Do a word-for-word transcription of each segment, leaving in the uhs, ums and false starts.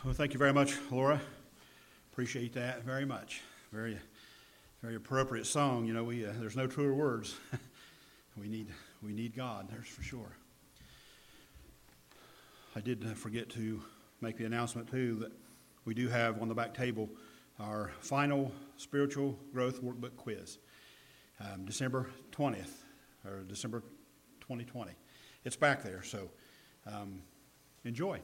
Well, thank you very much, Laura. Appreciate that very much. Very, very appropriate song. You know, we uh, there's no truer words. we need we need God. There's for sure. I did uh, forget to make the announcement too that we do have on the back table our final spiritual growth workbook quiz, um, December twentieth or December twenty twenty. It's back there, so um, enjoy.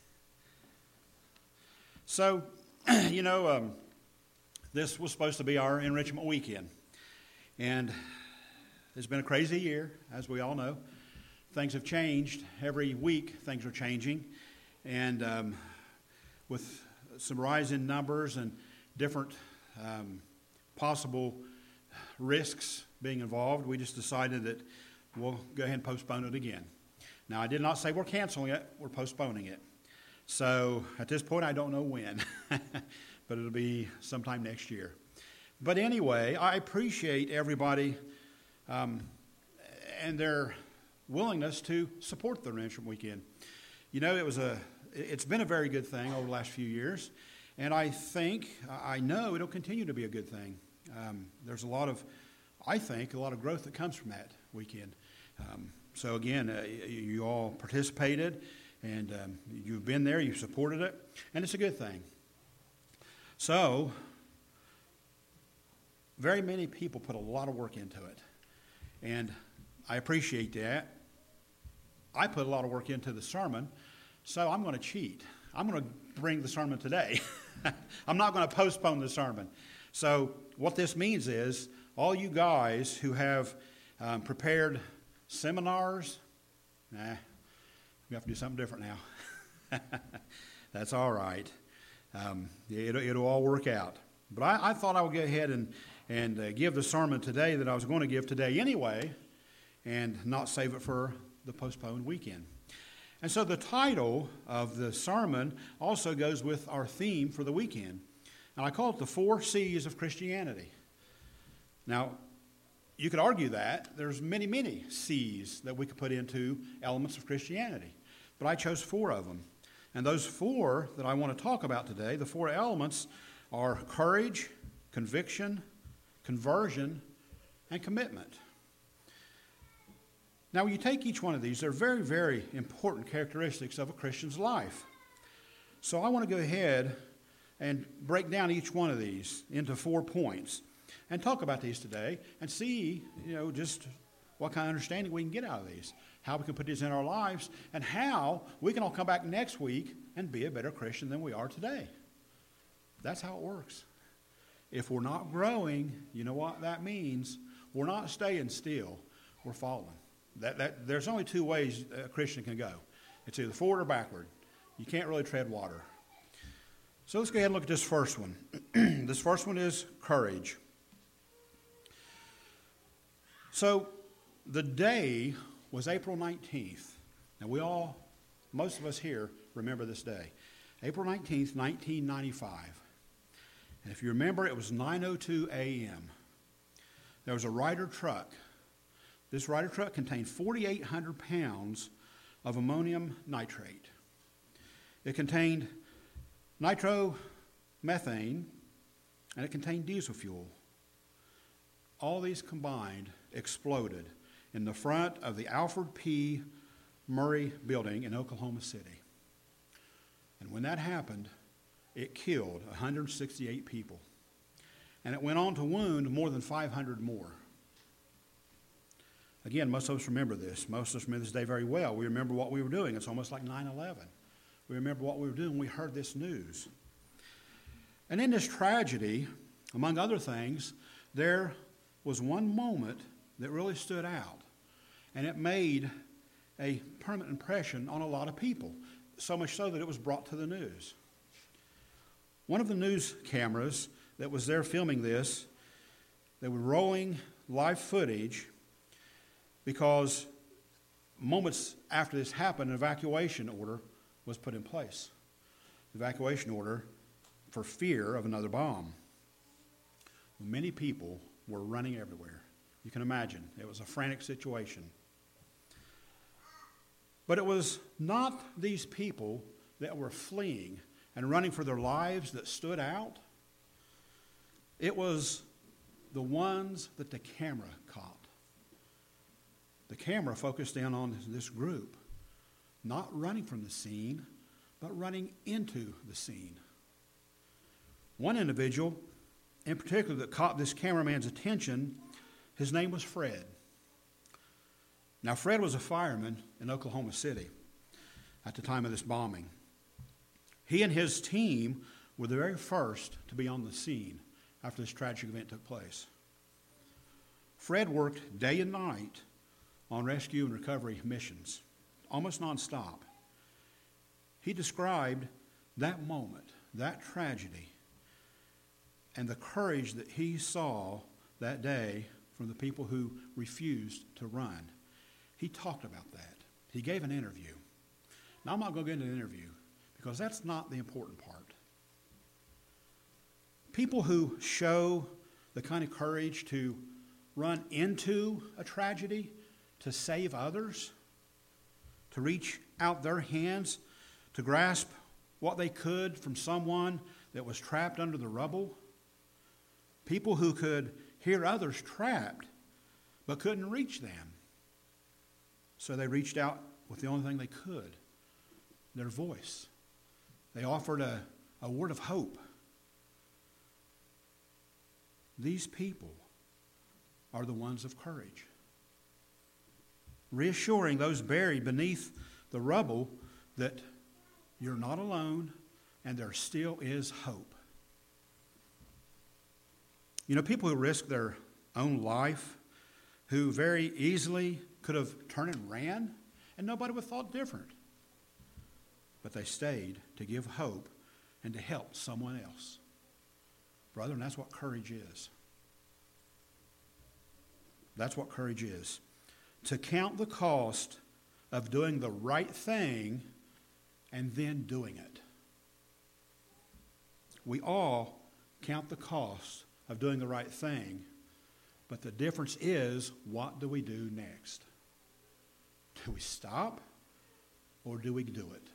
So, you know, um, this was supposed to be our enrichment weekend, and it's been a crazy year, as we all know. Things have changed. Every week, things are changing, and um, with some rise in numbers and different um, possible risks being involved, we just decided that we'll go ahead and postpone it again. Now, I did not say we're canceling it. We're postponing it. So at this point, I don't know when, but it'll be sometime next year. But anyway, I appreciate everybody um, and their willingness to support the Enrichment Weekend. You know, it was a, it's been a very good thing over the last few years, and I think, I know it'll continue to be a good thing. Um, there's a lot of, I think, a lot of growth that comes from that weekend. Um, so again, uh, you all participated. And um, you've been there, you've supported it, and it's a good thing. So, very many people put a lot of work into it, and I appreciate that. I put a lot of work into the sermon, so I'm going to cheat. I'm going to bring the sermon today. I'm not going to postpone the sermon. So, what this means is, all you guys who have um, prepared seminars, nah, we have to do something different now. That's all right. Um, it'll, it'll all work out. But I, I thought I would go ahead and, and uh, give the sermon today that I was going to give today anyway, and not save it for the postponed weekend. And so the title of the sermon also goes with our theme for the weekend. And I call it the four C's of Christianity. Now, you could argue that there's many, many C's that we could put into elements of Christianity. But I chose four of them. And those four that I want to talk about today, the four elements, are courage, conviction, conversion, and commitment. Now, when you take each one of these, they're very, very important characteristics of a Christian's life. So I want to go ahead and break down each one of these into four points and talk about these today and see, you know, just what kind of understanding we can get out of these, how we can put these in our lives, and how we can all come back next week and be a better Christian than we are today. That's how it works. If we're not growing, you know what that means? We're not staying still. We're falling. That, that, there's only two ways a Christian can go. It's either forward or backward. You can't really tread water. So let's go ahead and look at this first one. This first one is courage. So the day was April nineteenth. Now we all, most of us here, remember this day. April nineteenth, nineteen ninety-five. And if you remember, it was nine oh two a.m. There was a Ryder truck. This Ryder truck contained forty-eight hundred pounds of ammonium nitrate. It contained nitromethane, and it contained diesel fuel. All these combined exploded in the front of the Alfred P. Murray building in Oklahoma City. And when that happened, it killed one hundred sixty-eight people. And it went on to wound more than five hundred more. Again, most of us remember this. Most of us remember this day very well. We remember what we were doing. It's almost like nine eleven. We remember what we were doing when we heard this news. And in this tragedy, among other things, there was one moment that really stood out, and it made a permanent impression on a lot of people, so much so that it was brought to the news. One of the news cameras that was there filming this, they were rolling live footage because moments after this happened, an evacuation order was put in place. The evacuation order for fear of another bomb. Many people were running everywhere. You can imagine. It was a frantic situation. But it was not these people that were fleeing and running for their lives that stood out. It was the ones that the camera caught. The camera focused in on this group, not running from the scene, but running into the scene. One individual in particular that caught this cameraman's attention, his name was Fred. Now, Fred was a fireman in Oklahoma City at the time of this bombing. He and his team were the very first to be on the scene after this tragic event took place. Fred worked day and night on rescue and recovery missions, almost nonstop. He described that moment, that tragedy, and the courage that he saw that day from the people who refused to run. He talked about that. He gave an interview. Now, I'm not going to get into the interview because that's not the important part. People who show the kind of courage to run into a tragedy, to save others, to reach out their hands, to grasp what they could from someone that was trapped under the rubble. People who could hear others trapped but couldn't reach them. So they reached out with the only thing they could, their voice. They offered a, a word of hope. These people are the ones of courage, reassuring those buried beneath the rubble that you're not alone and there still is hope. You know, people who risk their own life, who very easily could have turned and ran, and nobody would have thought different. But they stayed to give hope and to help someone else. Brother, and that's what courage is. That's what courage is. To count the cost of doing the right thing and then doing it. We all count the cost of doing the right thing, but the difference is, what do we do next? Do we stop or do we do it?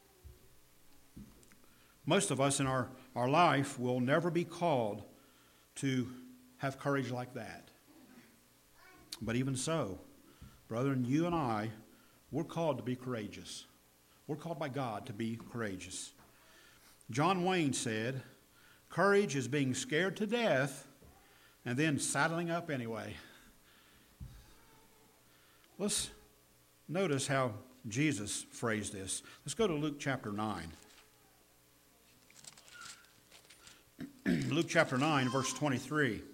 Most of us in our, our life will never be called to have courage like that. But even so, brethren, you and I, we're called to be courageous. We're called by God to be courageous. John Wayne said, courage is being scared to death and then saddling up anyway. Let's notice how Jesus phrased this. Let's go to Luke chapter nine. Luke chapter nine, verse twenty-three.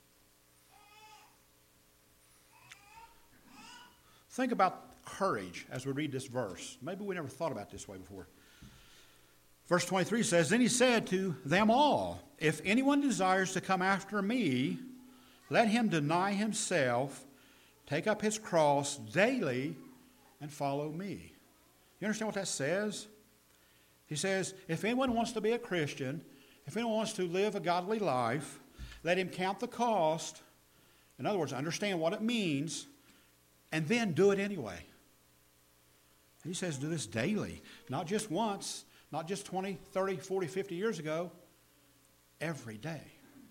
Think about courage as we read this verse. Maybe we never thought about it this way before. Verse twenty-three says, Then he said to them all, If anyone desires to come after me, let him deny himself, take up his cross daily, and follow me. You understand what that says? He says, if anyone wants to be a Christian, if anyone wants to live a godly life, let him count the cost. In other words, understand what it means, and then do it anyway. He says do this daily, not just once, not just twenty, thirty, forty, fifty years ago, every day.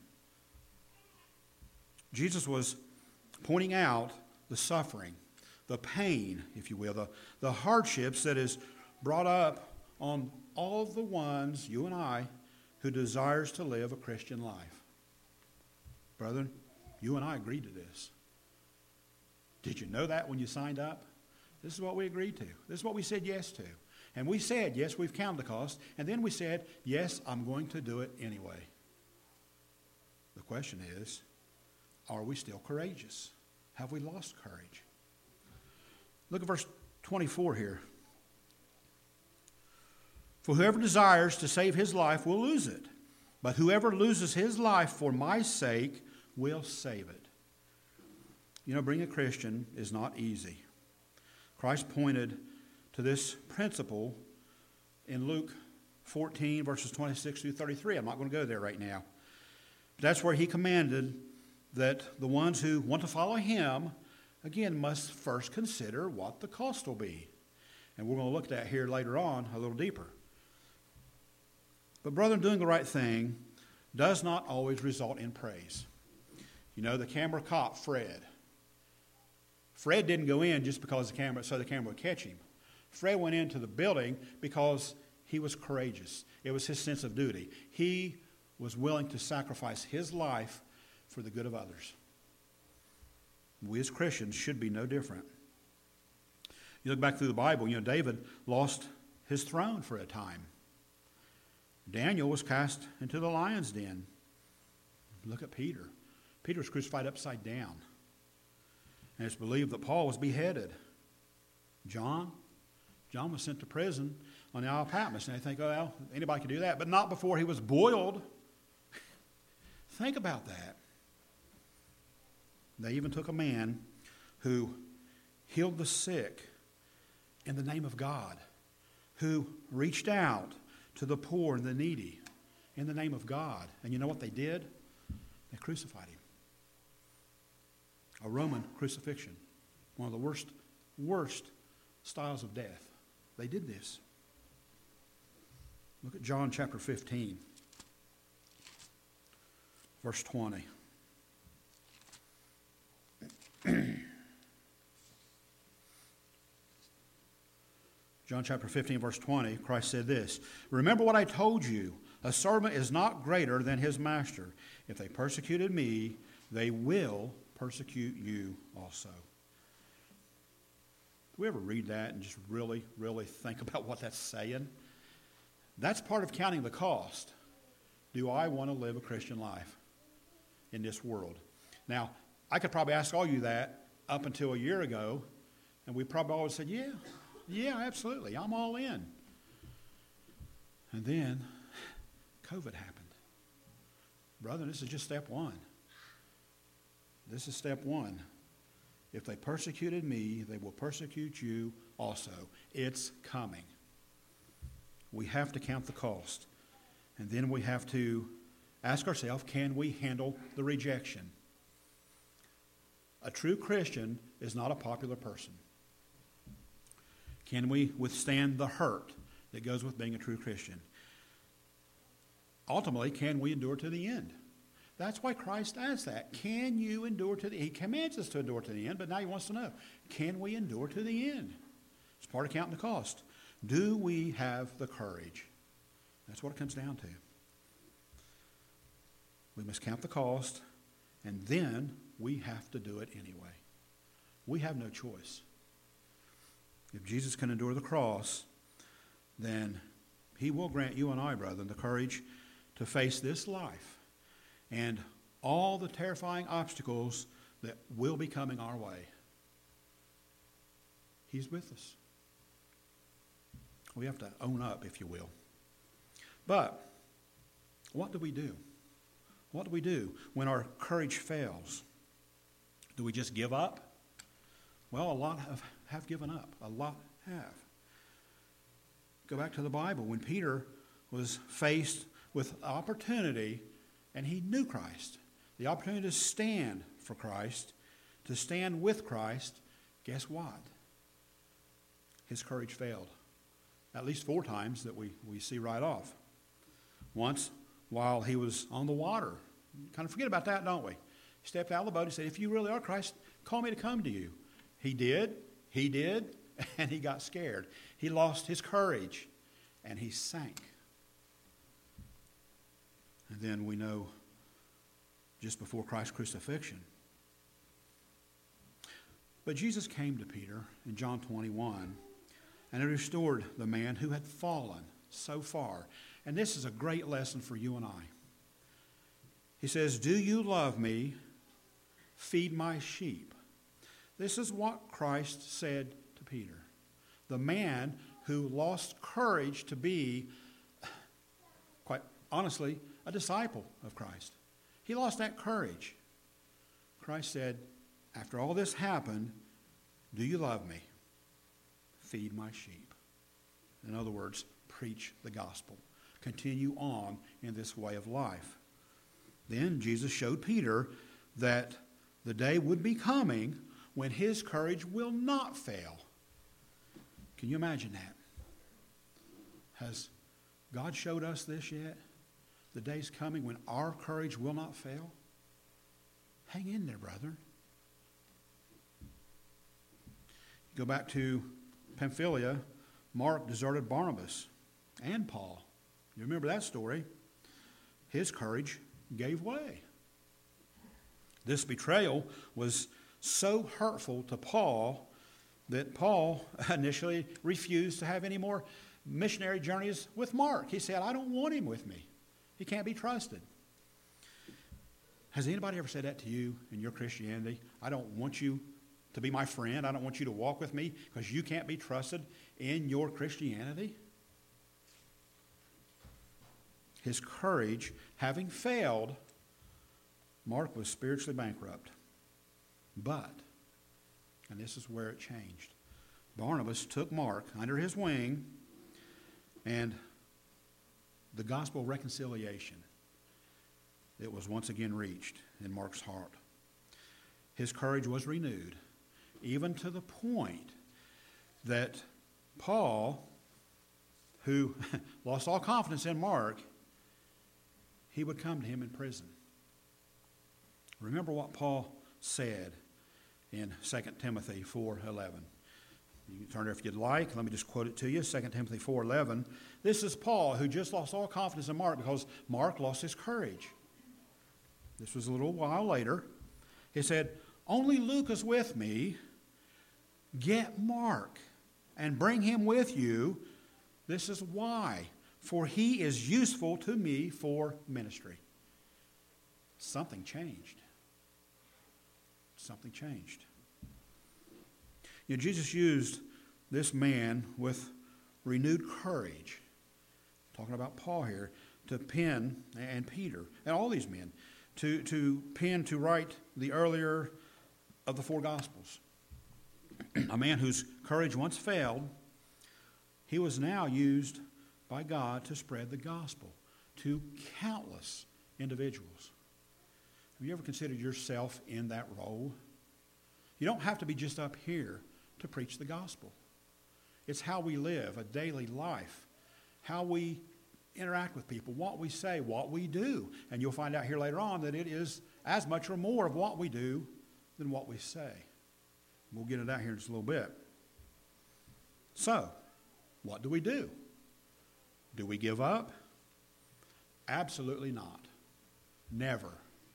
Jesus was pointing out the suffering, the pain, if you will, the, the hardships that is brought up on all of the ones, you and I, who desires to live a Christian life. Brethren, you and I agreed to this. Did you know that when you signed up? This is what we agreed to. This is what we said yes to. And we said, yes, we've counted the cost. And then we said, yes, I'm going to do it anyway. The question is, are we still courageous? Have we lost courage? Look at verse twenty-four here. For whoever desires to save his life will lose it. But whoever loses his life for my sake will save it. You know, being a Christian is not easy. Christ pointed to this principle in Luke fourteen, verses twenty-six through thirty-three. I'm not going to go there right now. But that's where he commanded that the ones who want to follow him, again, must first consider what the cost will be. And we're going to look at that here later on a little deeper. But brethren, doing the right thing does not always result in praise. You know, the camera caught Fred. Fred didn't go in just because the camera, so the camera would catch him. Fred went into the building because he was courageous. It was his sense of duty. He was willing to sacrifice his life for the good of others. We as Christians should be no different. You look back through the Bible, you know, David lost his throne for a time. Daniel was cast into the lion's den. Look at Peter. Peter was crucified upside down. And it's believed that Paul was beheaded. John, John was sent to prison on the Isle of Patmos. And they think, oh, well, anybody could do that. But not before he was boiled. Think about that. They even took a man who healed the sick in the name of God, who reached out to the poor and the needy in the name of God. And you know what they did? They crucified him. A Roman crucifixion. One of the worst, worst styles of death. They did this. Look at John chapter fifteen, verse twenty. John chapter fifteen, verse twenty, Christ said this, "Remember what I told you, a servant is not greater than his master. If they persecuted me, they will persecute you also." Do we ever read that and just really, really think about what that's saying? That's part of counting the cost. Do I want to live a Christian life in this world? Now, I could probably ask all you that up until a year ago, and we probably always said, yeah, yeah, absolutely, I'm all in. And then COVID happened. Brother, this is just step one. This is step one. If they persecuted me, they will persecute you also. It's coming. We have to count the cost. And then we have to ask ourselves, can we handle the rejection? A true Christian is not a popular person. Can we withstand the hurt that goes with being a true Christian? Ultimately, can we endure to the end? That's why Christ asks that. Can you endure to the end? He commands us to endure to the end, but now he wants to know, can we endure to the end? It's part of counting the cost. Do we have the courage? That's what it comes down to. We must count the cost, and then we have to do it anyway. We have no choice. If Jesus can endure the cross, then he will grant you and I, brethren, the courage to face this life and all the terrifying obstacles that will be coming our way. He's with us. We have to own up, if you will. But what do we do? What do we do when our courage fails? Do we just give up? Well, a lot have, have given up. A lot have. Go back to the Bible. When Peter was faced with opportunity, and he knew Christ, the opportunity to stand for Christ, to stand with Christ, guess what? His courage failed. At least four times that we, we see right off. Once, while he was on the water. Kind of forget about that, don't we? He stepped out of the boat and said, if you really are Christ, call me to come to you. He did, he did, and he got scared. He lost his courage, and he sank. And then we know just before Christ's crucifixion. But Jesus came to Peter in John twenty-one, and he restored the man who had fallen so far. And this is a great lesson for you and I. He says, do you love me? Feed my sheep. This is what Christ said to Peter. The man who lost courage to be, quite honestly, a disciple of Christ. He lost that courage. Christ said, after all this happened, do you love me? Feed my sheep. In other words, preach the gospel. Continue on in this way of life. Then Jesus showed Peter that the day would be coming when his courage will not fail. Can you imagine that? Has God showed us this yet? The day's coming when our courage will not fail? Hang in there, brethren. Go back to Pamphylia. Mark deserted Barnabas and Paul. You remember that story? His courage gave way. This betrayal was so hurtful to Paul that Paul initially refused to have any more missionary journeys with Mark. He said, I don't want him with me. He can't be trusted. Has anybody ever said that to you in your Christianity? I don't want you to be my friend. I don't want you to walk with me because you can't be trusted in your Christianity. His courage having failed, Mark was spiritually bankrupt. But, and this is where it changed, Barnabas took Mark under his wing, and the gospel of reconciliation, it was once again reached in Mark's heart. His courage was renewed, even to the point that Paul, who lost all confidence in Mark, he would come to him in prison. Remember what Paul said in Second Timothy four eleven. You can turn there if you'd like. Let me just quote it to you. Second Timothy four eleven. This is Paul, who just lost all confidence in Mark because Mark lost his courage. This was a little while later. He said, only Luke is with me. Get Mark and bring him with you. This is why. For he is useful to me for ministry. Something changed. Something changed. You know, Jesus used this man with renewed courage, talking about Paul here, to pen, and Peter, and all these men, to, to pen, to write the earlier of the four Gospels. A man whose courage once failed, he was now used by God to spread the gospel to countless individuals. Have you ever considered yourself in that role? You don't have to be just up here to preach the gospel. It's how we live, a daily life, how we interact with people, what we say, what we do. And you'll find out here later on that it is as much or more of what we do than what we say. We'll get it out here in just a little bit. So, what do we do? Do we give up? Absolutely not. Never.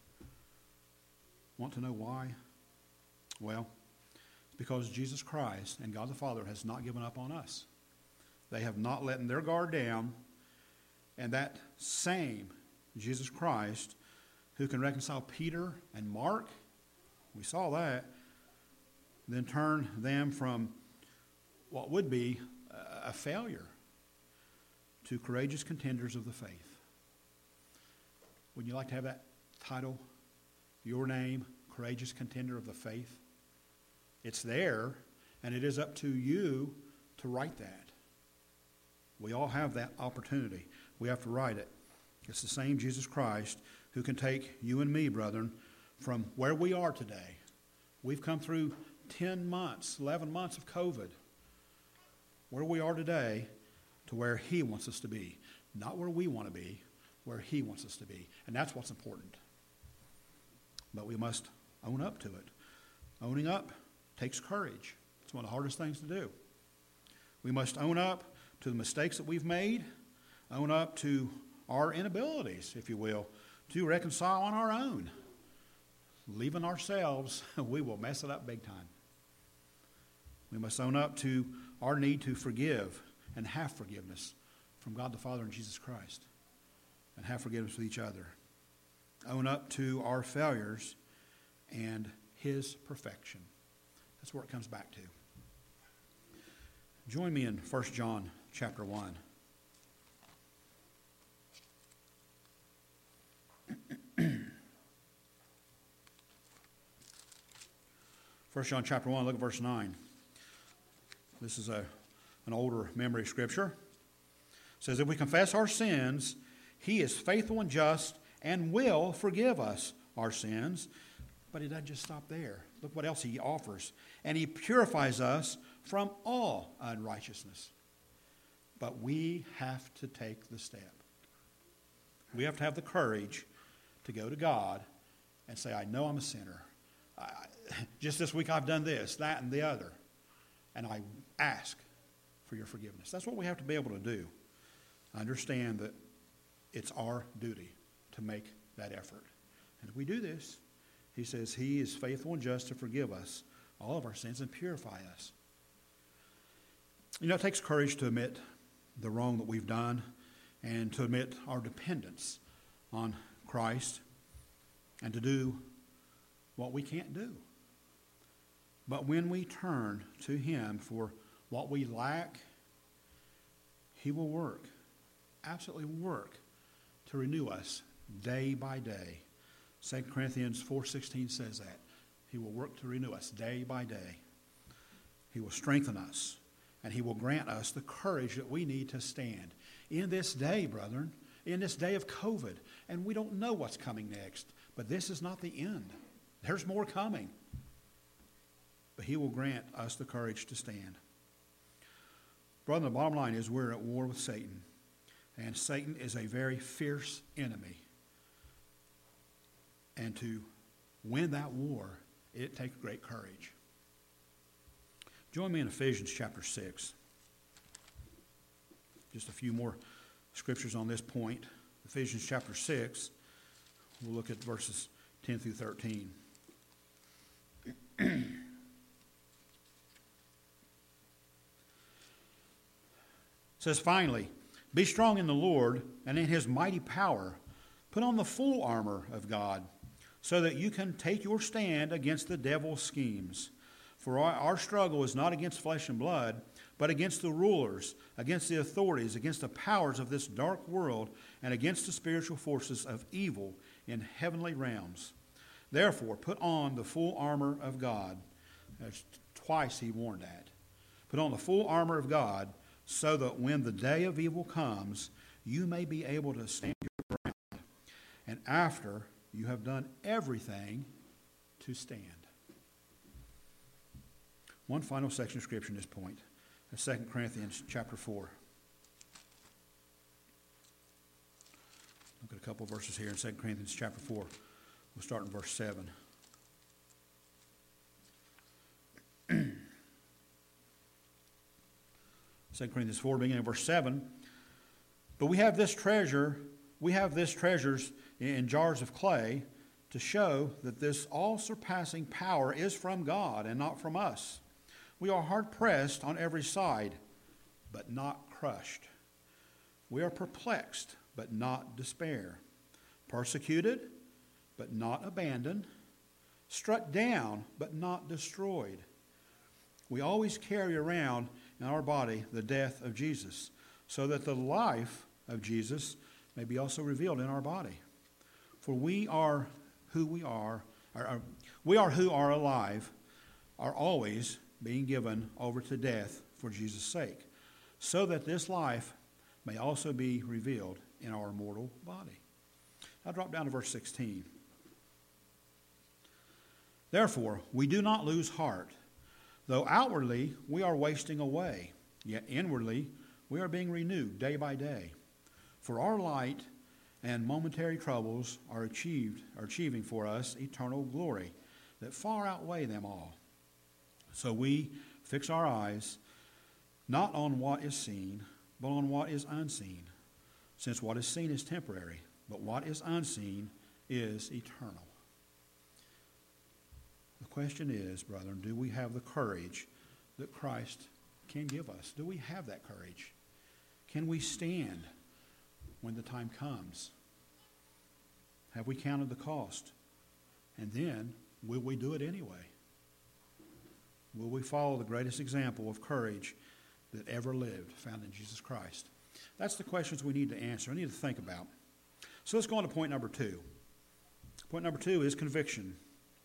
Want to know why? Well, it's because Jesus Christ and God the Father has not given up on us. They have not let their guard down, and that same Jesus Christ who can reconcile Peter and Mark, we saw that, then turn them from what would be a failure to courageous contenders of the faith. Would you like to have that title? Your name, courageous contender of the faith? It's there, and it is up to you to write that. We all have that opportunity. We have to write it. It's the same Jesus Christ who can take you and me, brethren, from where we are today. We've come through ten months, eleven months of COVID. Where we are today to where he wants us to be. Not where we want to be, where he wants us to be. And that's what's important. But we must own up to it. Owning up takes courage. It's one of the hardest things to do. We must own up to the mistakes that we've made, own up to our inabilities, if you will, to reconcile on our own. Leaving ourselves, we will mess it up big time. We must own up to our need to forgive and have forgiveness from God the Father and Jesus Christ, and have forgiveness with each other. Own up to our failures and his perfection. That's where it comes back to. Join me in First John chapter one. First John chapter one, look at verse nine. This is a, an older memory scripture. It says, if we confess our sins, he is faithful and just and will forgive us our sins. But he doesn't just stop there. Look what else he offers. And he purifies us from all unrighteousness. But we have to take the step. We have to have the courage to go to God and say, I know I'm a sinner. I, just this week I've done this, that, and the other. And I ask for your forgiveness. That's what we have to be able to do. Understand that it's our duty to make that effort. And if we do this, he says he is faithful and just to forgive us all of our sins and purify us. You know, it takes courage to admit the wrong that we've done and to admit our dependence on Christ and to do what we can't do. But when we turn to him for what we lack, he will work, absolutely work, to renew us day by day. Second Corinthians four sixteen says that. He will work to renew us day by day. He will strengthen us, and he will grant us the courage that we need to stand in this day, brethren, in this day of COVID. And we don't know what's coming next, but this is not the end. There's more coming. But he will grant us the courage to stand. Brother, the bottom line is we're at war with Satan. And Satan is a very fierce enemy. And to win that war, it takes great courage. Join me in Ephesians chapter six. Just a few more scriptures on this point. Ephesians chapter six. We'll look at verses ten through thirteen. It says, finally, be strong in the Lord and in his mighty power. Put on the full armor of God, so that you can take your stand against the devil's schemes. For our, our struggle is not against flesh and blood, but against the rulers, against the authorities, against the powers of this dark world, and against the spiritual forces of evil in heavenly realms. Therefore, put on the full armor of God. There's twice he warned that. Put on the full armor of God, so that when the day of evil comes, you may be able to stand your ground. And after you have done everything, to stand. One final section of Scripture at this point. Second Corinthians chapter four. Look at a couple of verses here in Second Corinthians chapter four. We'll start in verse seven. Second Corinthians four, beginning in verse seven. But we have this treasure, we have this treasures in jars of clay to show that this all-surpassing power is from God and not from us. We are hard-pressed on every side, but not crushed. We are perplexed, but not despair. Persecuted, but not abandoned. Struck down, but not destroyed. We always carry around in our body the death of Jesus, so that the life of Jesus may be also revealed in our body. For we are who we are, or, or, we are who are alive, are always being given over to death for Jesus' sake, so that this life may also be revealed in our mortal body. I'll drop down to verse sixteen. Therefore, we do not lose heart. Though outwardly we are wasting away, yet inwardly we are being renewed day by day. For our light and momentary troubles are achieved, are achieving for us eternal glory that far outweigh them all. So we fix our eyes not on what is seen, but on what is unseen, since what is seen is temporary, but what is unseen is eternal. The question is, brethren, do we have the courage that Christ can give us? Do we have that courage? Can we stand when the time comes? Have we counted the cost? And then, will we do it anyway? Will we follow the greatest example of courage that ever lived, found in Jesus Christ? That's the questions we need to answer. I need to think about. So let's go on to point number two. Point number two is conviction.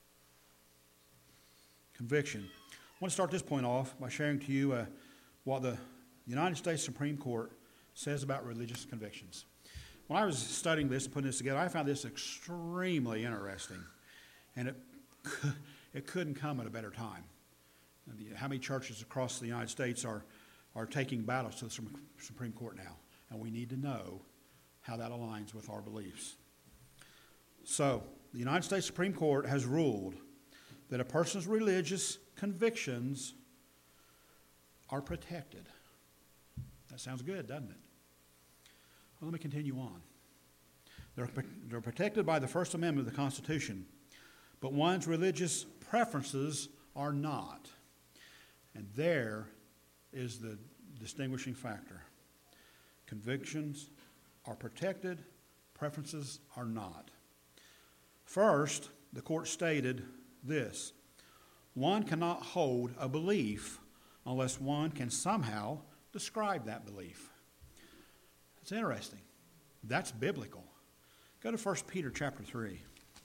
Conviction. I want to start this point off by sharing to you uh, what the United States Supreme Court says about religious convictions. When I was studying this and putting this together, I found this extremely interesting, and it it couldn't come at a better time. How many churches across the United States are are taking battles to the Supreme Court now, and we need to know how that aligns with our beliefs. So, the United States Supreme Court has ruled that a person's religious convictions are protected. That sounds good, doesn't it? Well, let me continue on. They're, they're protected by the First Amendment of the Constitution, but one's religious preferences are not. And there is the distinguishing factor. Convictions are protected, preferences are not. First, the court stated this: one cannot hold a belief unless one can somehow describe that belief. It's interesting. That's biblical. Go to First Peter chapter three.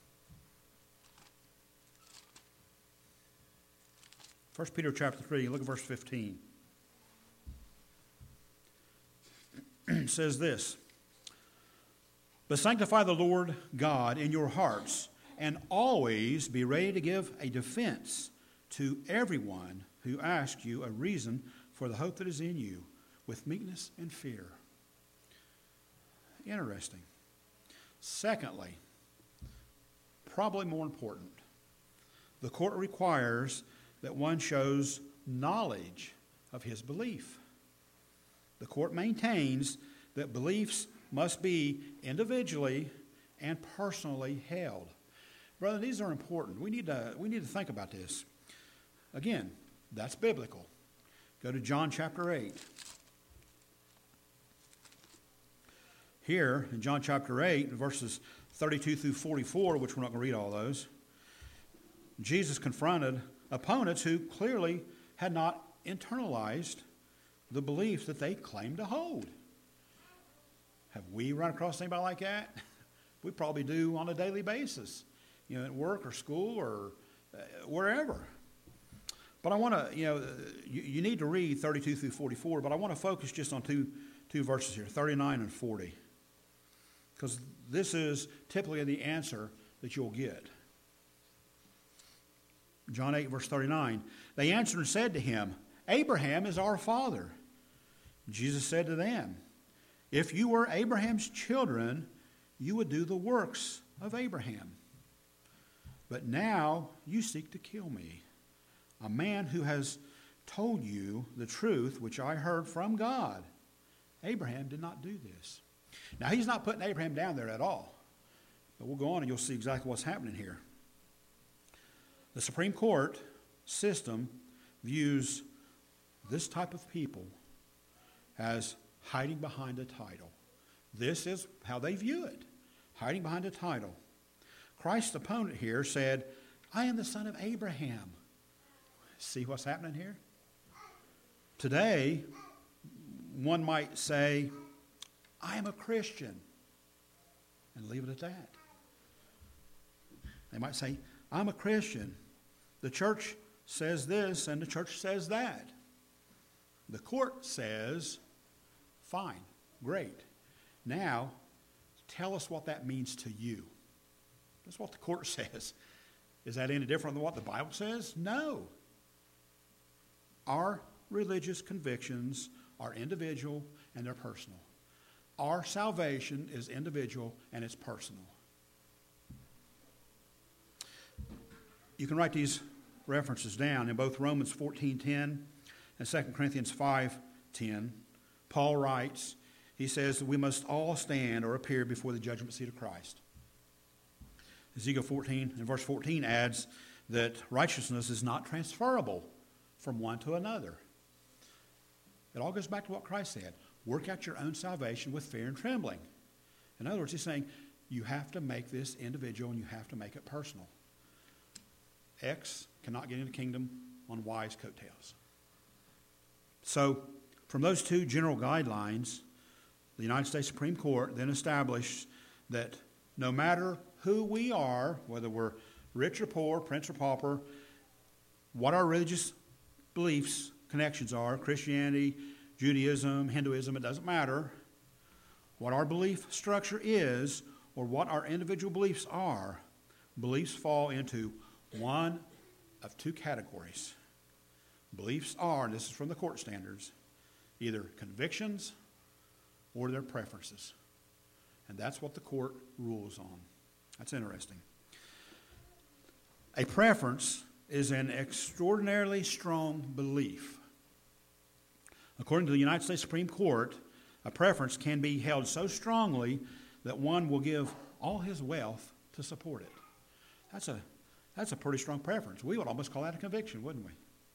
First Peter chapter three, look at verse fifteen. It says this: but sanctify the Lord God in your hearts, and always be ready to give a defense to everyone who asks you a reason for the hope that is in you, with meekness and fear. Interesting. Secondly, probably more important, the court requires that one shows knowledge of his belief. The court maintains that beliefs must be individually and personally held. Brother, these are important. We need to, we need to think about this. Again, that's biblical. Go to John chapter eight. Here, in John chapter eight, verses thirty-two through forty-four, which we're not going to read all those, Jesus confronted opponents who clearly had not internalized the beliefs that they claimed to hold. Have we run across anybody like that? We probably do on a daily basis, you know, at work or school or uh, wherever. But I want to, you know, you, you need to read thirty-two through forty-four, but I want to focus just on two, two verses here, thirty-nine and forty. Because this is typically the answer that you'll get. John eight, verse thirty-nine. They answered and said to him, Abraham is our father. Jesus said to them, if you were Abraham's children, you would do the works of Abraham. But now you seek to kill me, a man who has told you the truth which I heard from God. Abraham did not do this. Now, he's not putting Abraham down there at all. But we'll go on and you'll see exactly what's happening here. The Supreme Court system views this type of people as hiding behind a title. This is how they view it, hiding behind a title. Christ's opponent here said, I am the son of Abraham. See what's happening here? Today, one might say, I am a Christian, and leave it at that. They might say, I'm a Christian. The church says this, and the church says that. The court says, fine, great. Now, tell us what that means to you. That's what the court says. Is that any different than what the Bible says? No. Our religious convictions are individual and they're personal. Our salvation is individual and it's personal. You can write these references down in both Romans fourteen ten and Second Corinthians five ten. Paul writes, he says that we must all stand or appear before the judgment seat of Christ. Ezekiel fourteen and verse fourteen adds that righteousness is not transferable from one to another. It all goes back to what Christ said. Work out your own salvation with fear and trembling. In other words, he's saying you have to make this individual and you have to make it personal. X cannot get into the kingdom on Y's coattails. So, from those two general guidelines, the United States Supreme Court then established that no matter who we are, whether we're rich or poor, prince or pauper, what our religious beliefs, connections are, Christianity, Judaism, Hinduism, it doesn't matter. What our belief structure is, or what our individual beliefs are, beliefs fall into one of two categories. Beliefs are, and this is from the court standards, either convictions or their preferences. And that's what the court rules on. That's interesting. A preference is an extraordinarily strong belief. According to the United States Supreme Court, a preference can be held so strongly that one will give all his wealth to support it. That's a, that's a pretty strong preference. We would almost call that a conviction, wouldn't we?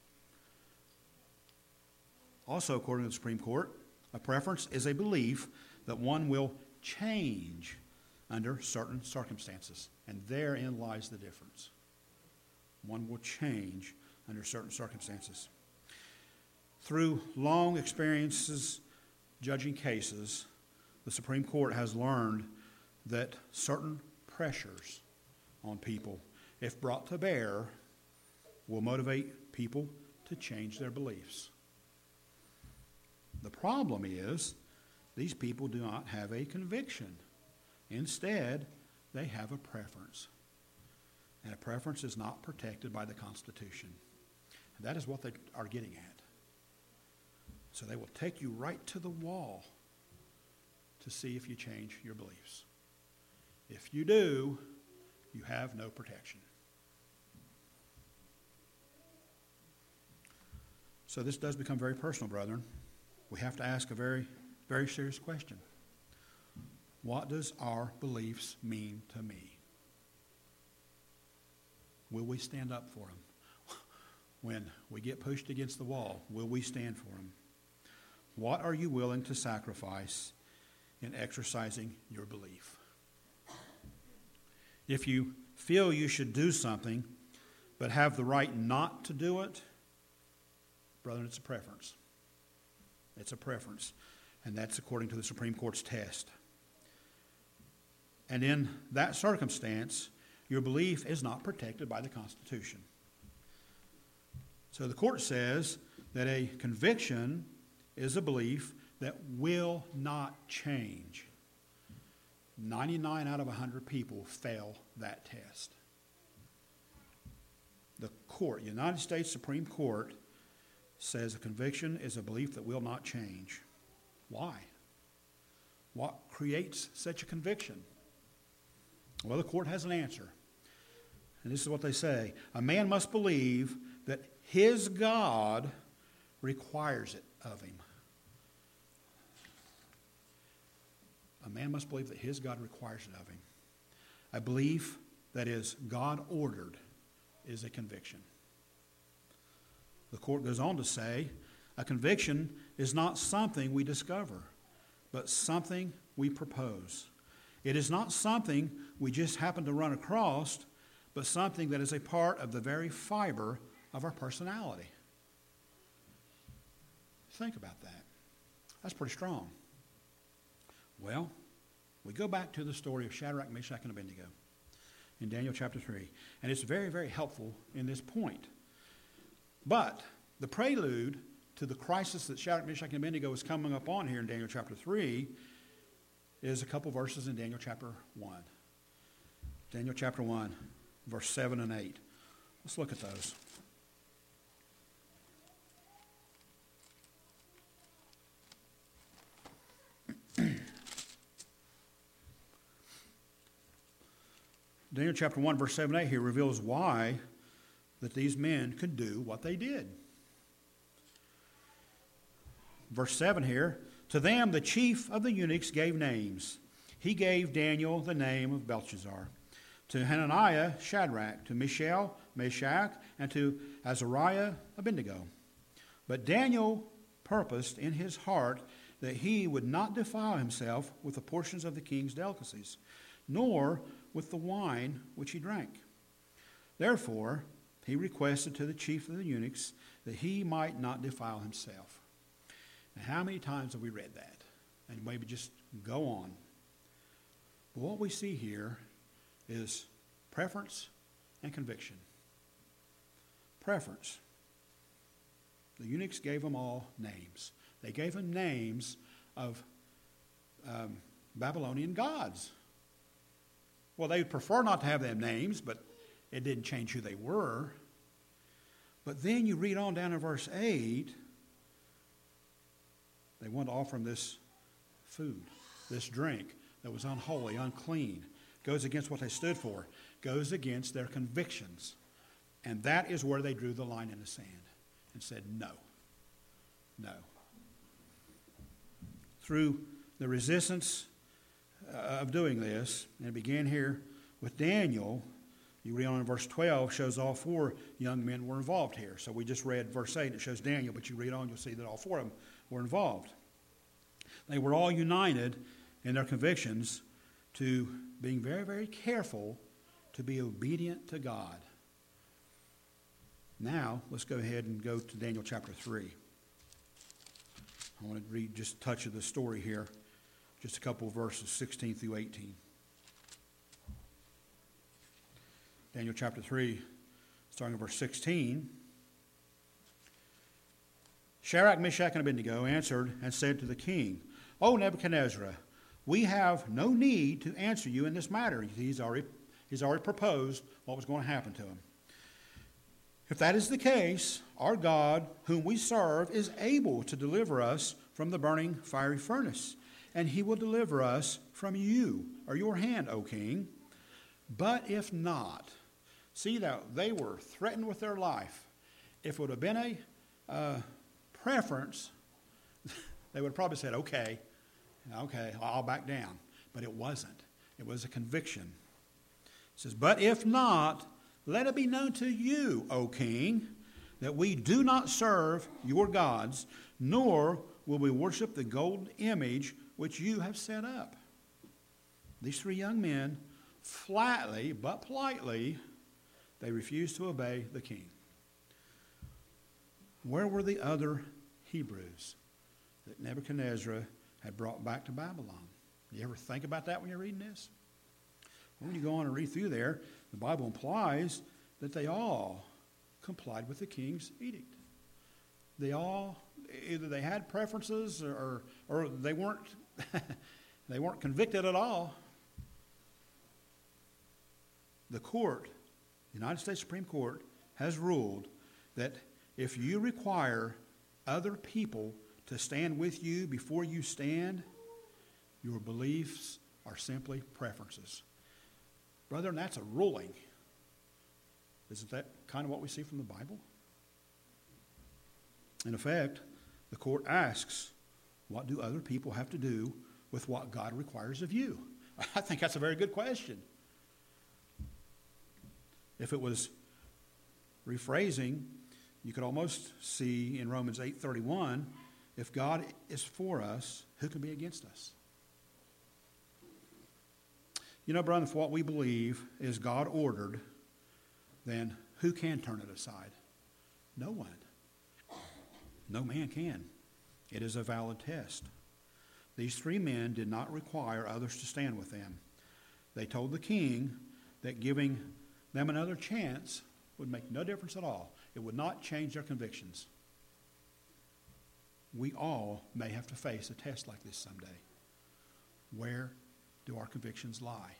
Also, according to the Supreme Court, a preference is a belief that one will change under certain circumstances. And therein lies the difference. One will change under certain circumstances. Through long experiences judging cases, the Supreme Court has learned that certain pressures on people, if brought to bear, will motivate people to change their beliefs. The problem is, these people do not have a conviction. Instead, they have a preference. And a preference is not protected by the Constitution. And that is what they are getting at. So they will take you right to the wall to see if you change your beliefs. If you do, you have no protection. So this does become very personal, brethren. We have to ask a very, very serious question. What does our beliefs mean to me? Will we stand up for them? When we get pushed against the wall, will we stand for them? What are you willing to sacrifice in exercising your belief? If you feel you should do something but have the right not to do it, brethren, it's a preference. It's a preference. And that's according to the Supreme Court's test. And in that circumstance, your belief is not protected by the Constitution. So the court says that a conviction is a belief that will not change. ninety-nine out of one hundred people fail that test. The court, United States Supreme Court, says a conviction is a belief that will not change. Why? What creates such a conviction? Well, the court has an answer. And this is what they say. A man must believe that his God requires it of him. A man must believe that his God requires it of him. A belief that is God-ordered is a conviction. The court goes on to say, a conviction is not something we discover, but something we propose. It is not something we just happen to run across, but something that is a part of the very fiber of our personality. Think about that. That's pretty strong. Well, we go back to the story of Shadrach, Meshach, and Abednego in Daniel chapter three. And it's very, very helpful in this point. But the prelude to the crisis that Shadrach, Meshach, and Abednego is coming up on here in Daniel chapter three is a couple verses in Daniel chapter one. Daniel chapter one, verse seven and eight. Let's look at those. Daniel chapter one, verse seven and eight here reveals why that these men could do what they did. Verse seven here, to them the chief of the eunuchs gave names. He gave Daniel the name of Belshazzar, to Hananiah, Shadrach, to Mishael, Meshach, and to Azariah, Abednego. But Daniel purposed in his heart that he would not defile himself with the portions of the king's delicacies, nor with the wine which he drank. Therefore, he requested to the chief of the eunuchs that he might not defile himself. Now, how many times have we read that? And maybe just go on. But what we see here is preference and conviction. Preference. The eunuchs gave them all names. They gave them names of um, Babylonian gods. Well, they would prefer not to have them names, but it didn't change who they were. But then you read on down in verse eight, They wanted to offer him this food, this drink that was unholy, unclean, goes against what they stood for, goes against their convictions. And that is where they drew the line in the sand and said, no, no. Through the resistance uh, of doing this, and it began here with Daniel, you read on in verse twelve, shows all four young men were involved here. So we just read verse eight, it shows Daniel, but you read on, you'll see that all four of them were involved. They were all united in their convictions to being very, very careful to be obedient to God. Now, let's go ahead and go to Daniel chapter three. I want to read just a touch of the story here, just a couple of verses, sixteen through eighteen. Daniel chapter three, starting at verse sixteen. Shadrach, Meshach, and Abednego answered and said to the king, O Nebuchadnezzar, we have no need to answer you in this matter. He's already, he's already proposed what was going to happen to him. If that is the case, our God, whom we serve, is able to deliver us from the burning fiery furnace, and he will deliver us from you, or your hand, O king. But if not, see that they were threatened with their life. If it would have been a uh, preference, they would have probably said, okay, okay, I'll back down. But it wasn't. It was a conviction. It says, but if not, let it be known to you, O king, that we do not serve your gods, nor will we worship the golden image which you have set up. These three young men, flatly but politely, they refused to obey the king. Where were the other Hebrews that Nebuchadnezzar had brought back to Babylon? You ever think about that when you're reading this? When you go on and read through there, the Bible implies that they all complied with the king's edict. They all, either they had preferences or, or they weren't, they weren't convicted at all. The court, the United States Supreme Court, has ruled that if you require other people to stand with you before you stand, your beliefs are simply preferences. Brethren, that's a ruling. Isn't that kind of what we see from the Bible? In effect, the court asks, what do other people have to do with what God requires of you? I think that's a very good question. If it was rephrasing, you could almost see in Romans eight thirty-one, if God is for us, who can be against us? You know, brother, if what we believe is God ordered, then who can turn it aside? No one. No man can. It is a valid test. These three men did not require others to stand with them. They told the king that giving them another chance would make no difference at all. It would not change their convictions. We all may have to face a test like this someday. Where do our convictions lie?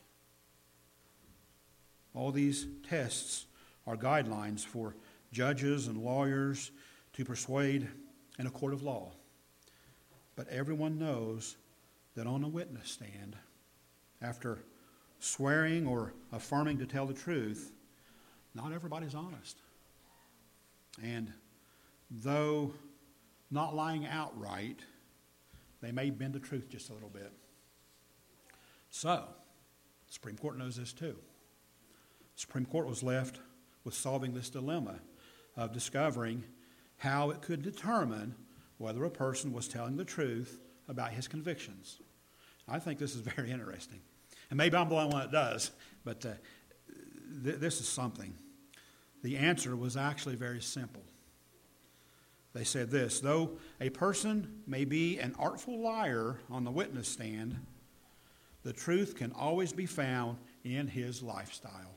All these tests are guidelines for judges and lawyers to persuade in a court of law. But everyone knows that on a witness stand, after swearing or affirming to tell the truth, not everybody's honest. And though not lying outright, they may bend the truth just a little bit. So, the Supreme Court knows this too. The Supreme Court was left with solving this dilemma of discovering how it could determine whether a person was telling the truth about his convictions. I think this is very interesting. And maybe I'm the only one that does, but uh, th- this is something. The answer was actually very simple. They said this, though a person may be an artful liar on the witness stand, the truth can always be found in his lifestyle.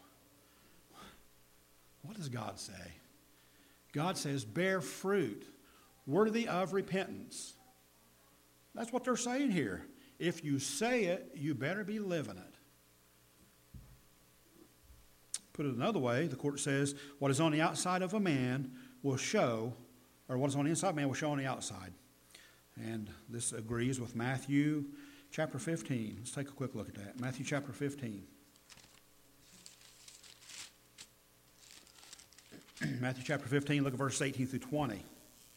What does God say? God says, bear fruit worthy of repentance. That's what they're saying here. If you say it, you better be living it. Put it another way, the court says, what is on the outside of a man will show, or what is on the inside of a man will show on the outside. And this agrees with Matthew chapter fifteen. Let's take a quick look at that. Matthew chapter fifteen. Matthew chapter fifteen, look at verses eighteen through twenty.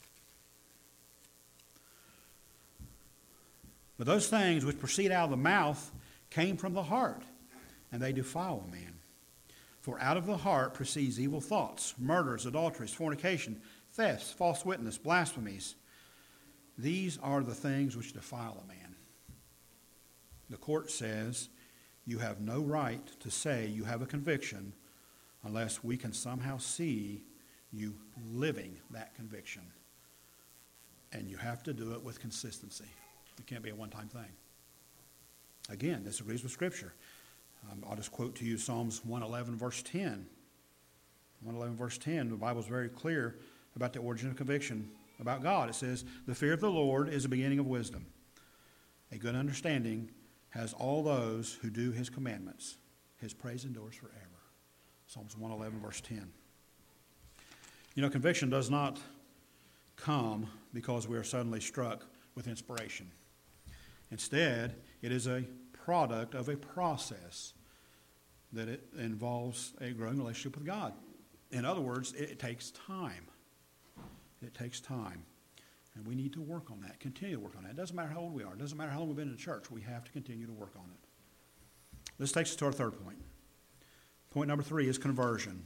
But those things which proceed out of the mouth came from the heart, and they defile a man. For out of the heart proceeds evil thoughts, murders, adulteries, fornication, thefts, false witness, blasphemies. These are the things which defile a man. The court says you have no right to say you have a conviction unless we can somehow see you living that conviction. And you have to do it with consistency. It can't be a one-time thing. Again, this agrees with Scripture. Um, I'll just quote to you Psalms one eleven, verse ten. one eleven, verse ten, the Bible is very clear about the origin of conviction about God. It says, the fear of the Lord is the beginning of wisdom. A good understanding has all those who do his commandments. His praise endures forever. Psalms one eleven, verse ten. You know, conviction does not come because we are suddenly struck with inspiration. Instead, it is a product of a process that it involves a growing relationship with God. In other words, it, it takes time. It takes time. And we need to work on that, continue to work on that. It doesn't matter how old we are. It doesn't matter how long we've been in church. We have to continue to work on it. This takes us to our third point. Point number three is conversion.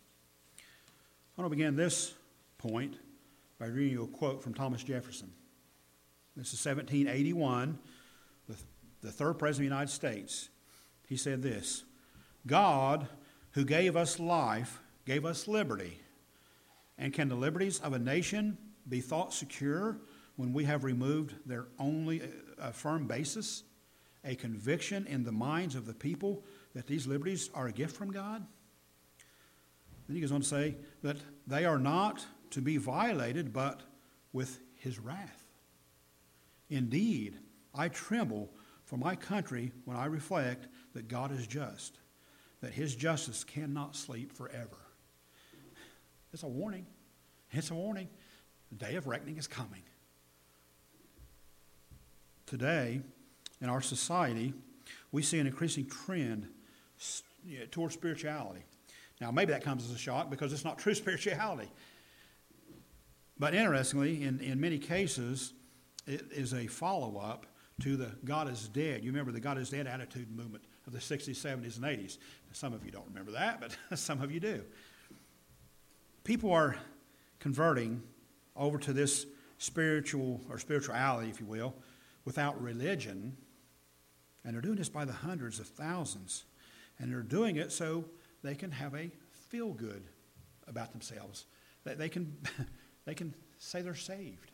I want to begin this point by reading you a quote from Thomas Jefferson. This is seventeen eighty-one, the, the third president of the United States. He said this, God, who gave us life, gave us liberty. And can the liberties of a nation be thought secure when we have removed their only uh, firm basis, a conviction in the minds of the people that these liberties are a gift from God? Then he goes on to say that they are not to be violated, but with his wrath. Indeed, I tremble for my country when I reflect that God is just, that his justice cannot sleep forever. It's a warning. It's a warning. The day of reckoning is coming. Today, in our society, we see an increasing trend towards spirituality. Now, maybe that comes as a shock because it's not true spirituality. But interestingly, in, in many cases, it is a follow-up to the God is dead. You remember the God is dead attitude movement of the sixties, seventies, and eighties. Some of you don't remember that, but some of you do. People are converting over to this spiritual or spirituality, if you will, without religion. And they're doing this by the hundreds of thousands. And they're doing it so they can have a feel-good about themselves. They, they can, they can say they're saved.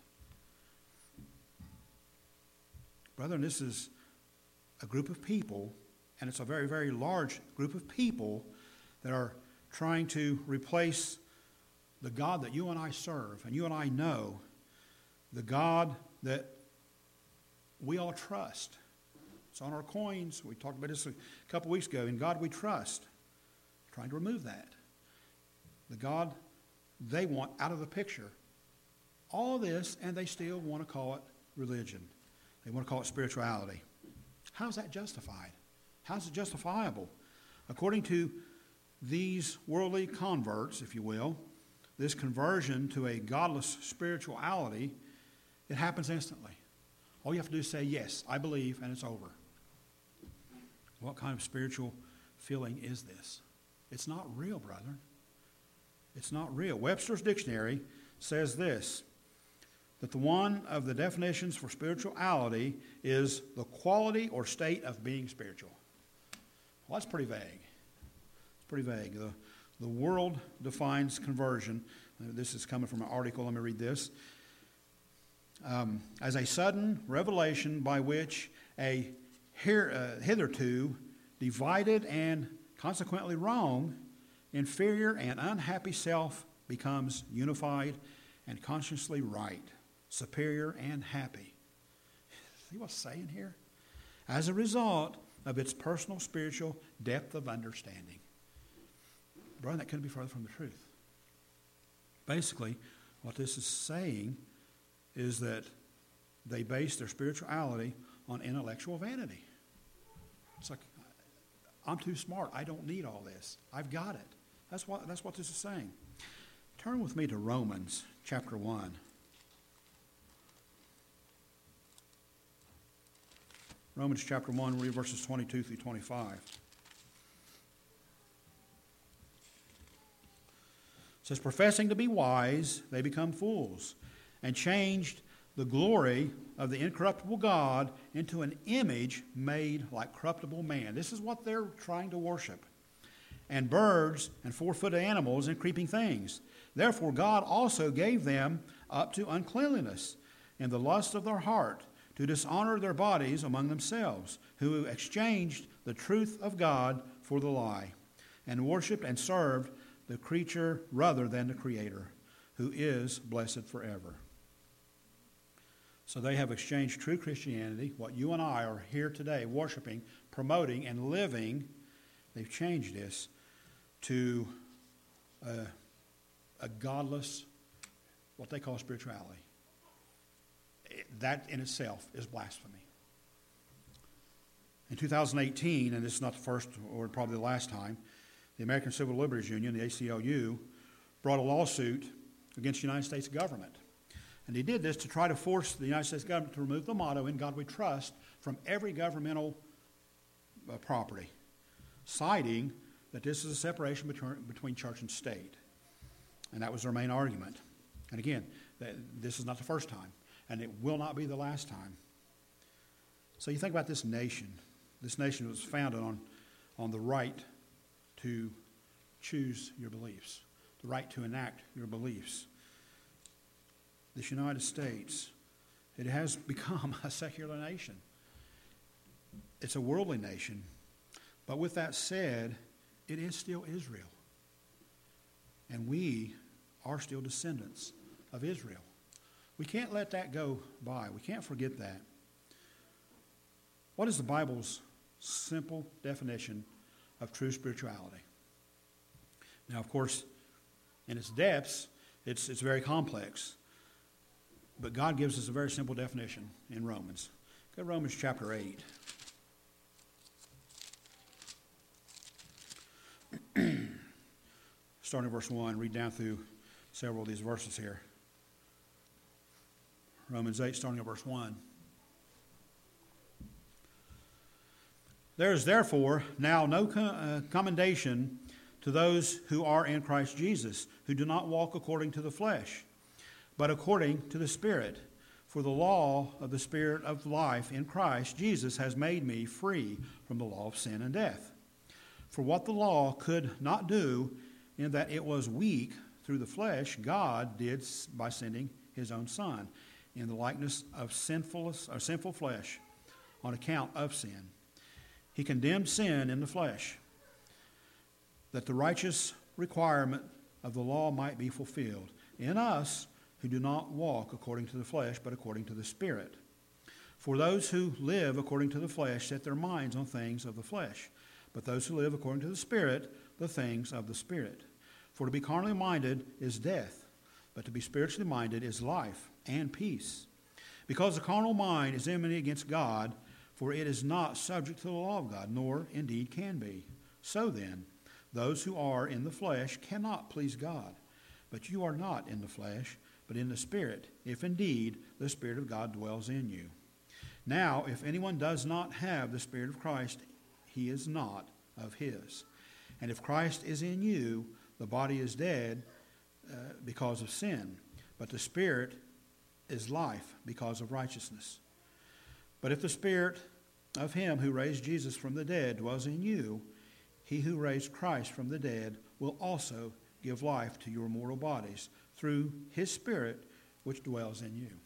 Brethren, this is a group of people, and it's a very, very large group of people that are trying to replace the God that you and I serve, and you and I know, the God that we all trust. It's on our coins. We talked about this a couple weeks ago. In God we trust. Trying to remove that. The God they want out of the picture. All this, and they still want to call it religion. They want to call it spirituality. How's that justified? How's it justifiable? According to these worldly converts, if you will, this conversion to a godless spirituality, it happens instantly. All you have to do is say, yes, I believe, and it's over. What kind of spiritual feeling is this? It's not real, brethren. It's not real. Webster's Dictionary says this, that the one of the definitions for spirituality is the quality or state of being spiritual. Well, that's pretty vague. It's pretty vague. The, the world defines conversion. This is coming from an article. Let me read this. Um, as a sudden revelation by which a here, uh, hitherto divided and consequently wrong, inferior and unhappy self becomes unified and consciously right, superior and happy. See what's saying here? As a result of its personal spiritual depth of understanding. Brother, that couldn't be further from the truth. Basically, what this is saying is that they base their spirituality on intellectual vanity. It's like, I'm too smart. I don't need all this. I've got it. That's what, that's what this is saying. Turn with me to Romans chapter one. Romans chapter one, read verses twenty-two through twenty-five. It says, professing to be wise, they become fools, and changed the glory of the incorruptible God into an image made like corruptible man. This is what they're trying to worship. And birds and four-footed animals and creeping things. Therefore God also gave them up to uncleanliness in the lust of their heart, to dishonor their bodies among themselves, who exchanged the truth of God for the lie, and worshipped and served the creature rather than the Creator, who is blessed forever. So they have exchanged true Christianity, what you and I are here today worshiping, promoting, and living. They've changed this to a, a godless, what they call spirituality. That in itself is blasphemy. In two thousand eighteen, and this is not the first or probably the last time, the American Civil Liberties Union, the A C L U, brought a lawsuit against the United States government. And they did this to try to force the United States government to remove the motto, "In God We Trust," from every governmental uh, property, citing that this is a separation between, between church and state. And that was their main argument. And again, th- this is not the first time, and it will not be the last time. So you think about this nation. This nation was founded on, on the right to choose your beliefs, the right to enact your beliefs. This United States, it has become a secular nation. It's a worldly nation. But with that said, it is still Israel. And we are still descendants of Israel. We can't let that go by. We can't forget that. What is the Bible's simple definition of true spirituality? Now, of course, in its depths, it's, it's very complex. But God gives us a very simple definition in Romans. Go to Romans chapter eight. Starting at verse one, read down through several of these verses here. Romans eight, starting at verse one. There is therefore now no commendation to those who are in Christ Jesus, who do not walk according to the flesh, but according to the Spirit. For the law of the Spirit of life in Christ Jesus has made me free from the law of sin and death. For what the law could not do, in that it was weak through the flesh, God did by sending his own Son in the likeness of sinful, or sinful flesh on account of sin. He condemned sin in the flesh, that the righteous requirement of the law might be fulfilled in us who do not walk according to the flesh, but according to the Spirit. For those who live according to the flesh set their minds on things of the flesh, but those who live according to the Spirit, the things of the Spirit. For to be carnally minded is death, but to be spiritually minded is life and peace. Because the carnal mind is enmity against God, for it is not subject to the law of God, nor indeed can be. So then, those who are in the flesh cannot please God. But you are not in the flesh, but in the Spirit, if indeed the Spirit of God dwells in you. Now, if anyone does not have the Spirit of Christ, he is not of his. And if Christ is in you, the body is dead uh, because of sin, but the Spirit is life because of righteousness. But if the Spirit of him who raised Jesus from the dead dwells in you, he who raised Christ from the dead will also give life to your mortal bodies through his Spirit which dwells in you.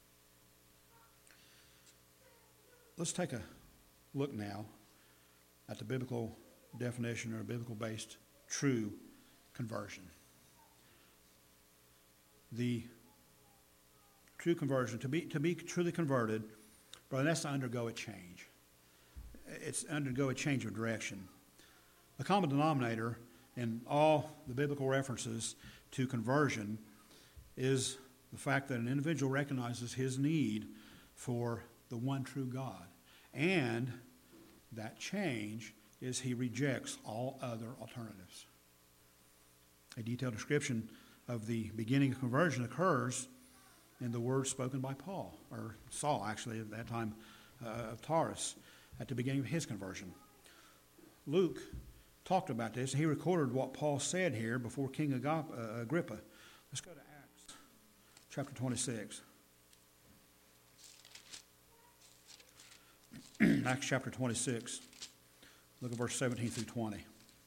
Let's take a look now at the biblical definition or biblical-based true conversion. The true conversion, to be to be truly converted, brother, that's to undergo a change. It's undergo a change of direction. The common denominator in all the biblical references to conversion is the fact that an individual recognizes his need for the one true God. And that change is he rejects all other alternatives. A detailed description of the beginning of conversion occurs in the words spoken by Paul, or Saul actually at that time uh, of Tarsus, at the beginning of his conversion. Luke talked about this. He recorded what Paul said here before King Agrippa. Let's go to Acts chapter twenty-six. Acts chapter twenty-six. Look at verse seventeen through twenty.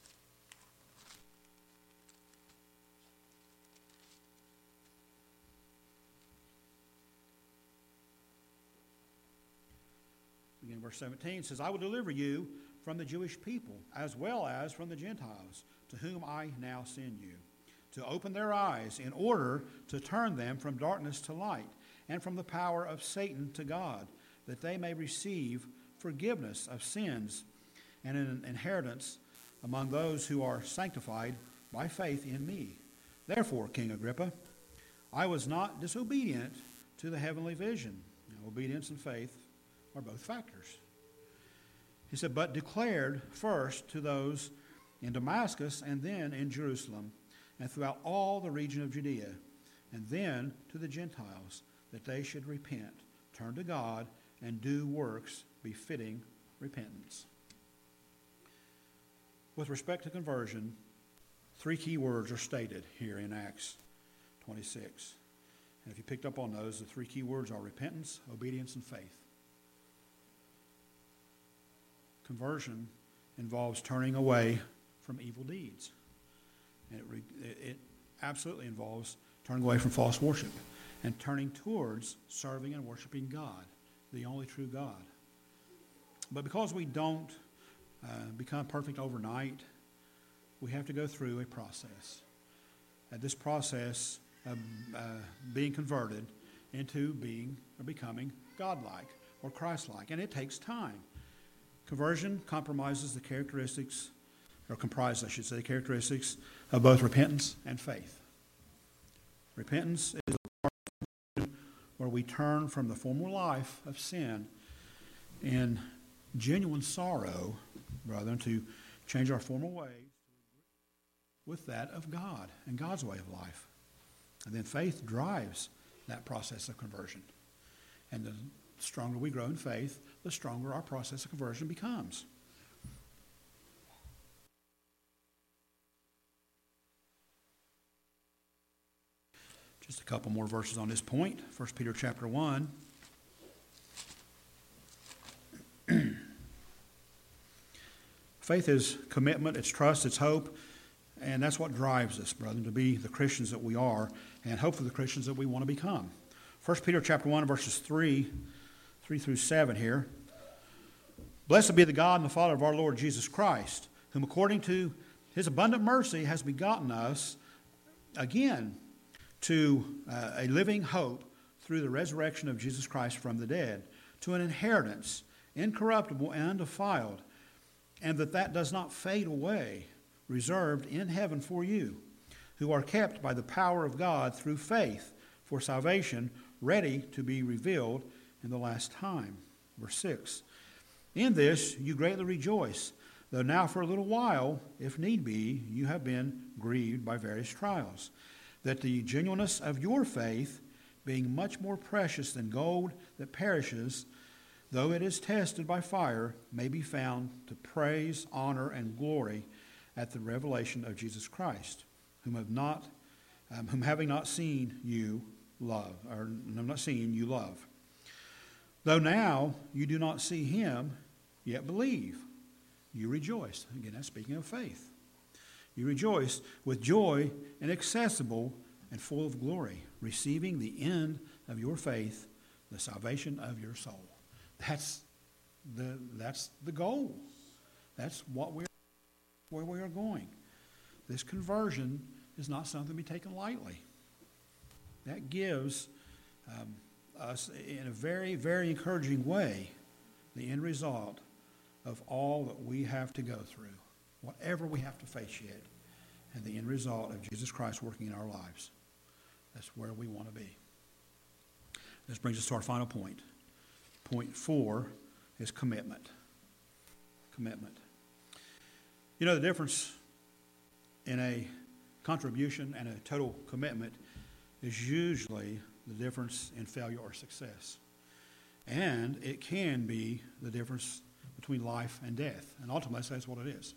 Again, verse seventeen says, I will deliver you from the Jewish people, as well as from the Gentiles, to whom I now send you, to open their eyes in order to turn them from darkness to light, and from the power of Satan to God, that they may receive forgiveness of sins and an inheritance among those who are sanctified by faith in me. Therefore, King Agrippa, I was not disobedient to the heavenly vision. Now, obedience and faith are both factors. He said, but declared first to those in Damascus and then in Jerusalem and throughout all the region of Judea, and then to the Gentiles, that they should repent, turn to God, and do works befitting repentance. With respect to conversion, three key words are stated here in Acts twenty-six. And if you picked up on those, the three key words are repentance, obedience, and faith. Conversion involves turning away from evil deeds. And it, it absolutely involves turning away from false worship and turning towards serving and worshiping God, the only true God. But because we don't uh, become perfect overnight, we have to go through a process. And this process of uh, being converted into being or becoming godlike or Christ-like. And it takes time. Conversion compromises the characteristics, or comprises, I should say, the characteristics of both repentance and faith. Repentance is the part where we turn from the former life of sin in genuine sorrow, rather than to change our former ways with that of God and God's way of life. And then faith drives that process of conversion. And the stronger we grow in faith, the stronger our process of conversion becomes. Just a couple more verses on this point. First Peter chapter one. Faith is commitment, it's trust, it's hope, and that's what drives us, brethren, to be the Christians that we are, and hopefully the Christians that we want to become. First Peter chapter one, verses three, three through seven here. Blessed be the God and the Father of our Lord Jesus Christ, whom according to his abundant mercy has begotten us again to uh, a living hope through the resurrection of Jesus Christ from the dead, to an inheritance incorruptible and undefiled, and that that does not fade away, reserved in heaven for you, who are kept by the power of God through faith for salvation, ready to be revealed in the last time. Verse six. In this you greatly rejoice, though now for a little while, if need be, you have been grieved by various trials, that the genuineness of your faith, being much more precious than gold that perishes, though it is tested by fire, may be found to praise, honor, and glory at the revelation of Jesus Christ, whom have not, um, whom having not seen you love, or have not seen you love. Though now you do not see him, yet believe. You rejoice. Again, that's speaking of faith. You rejoice with joy inaccessible and full of glory, receiving the end of your faith, the salvation of your soul. That's the that's the goal. That's what we're where we are going. This conversion is not something to be taken lightly. That gives um, us, in a very, very encouraging way, the end result of all that we have to go through, whatever we have to face yet, and the end result of Jesus Christ working in our lives. That's where we want to be. This brings us to our final point. point four is commitment. Commitment. You know, the difference in a contribution and a total commitment is usually the difference in failure or success. And it can be the difference between life and death. And ultimately, that's what it is.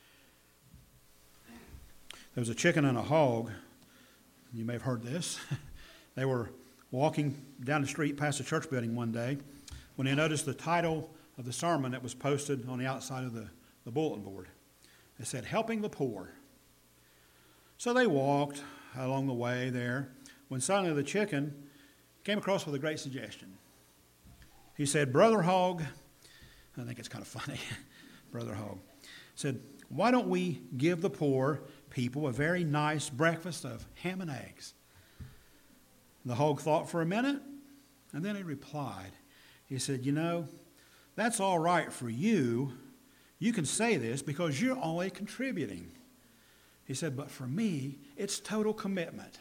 There was a chicken and a hog. You may have heard this. They were walking down the street past a church building one day when they noticed the title of the sermon that was posted on the outside of the, the bulletin board. It said, "Helping the Poor." So they walked along the way there when suddenly the chicken came across with a great suggestion. He said, "Brother Hog," I think it's kind of funny, Brother Hog, said, "why don't we give the poor people a very nice breakfast of ham and eggs?" The hog thought for a minute, and then he replied. He said, "You know, that's all right for you. You can say this because you're only contributing." He said, "But for me, it's total commitment."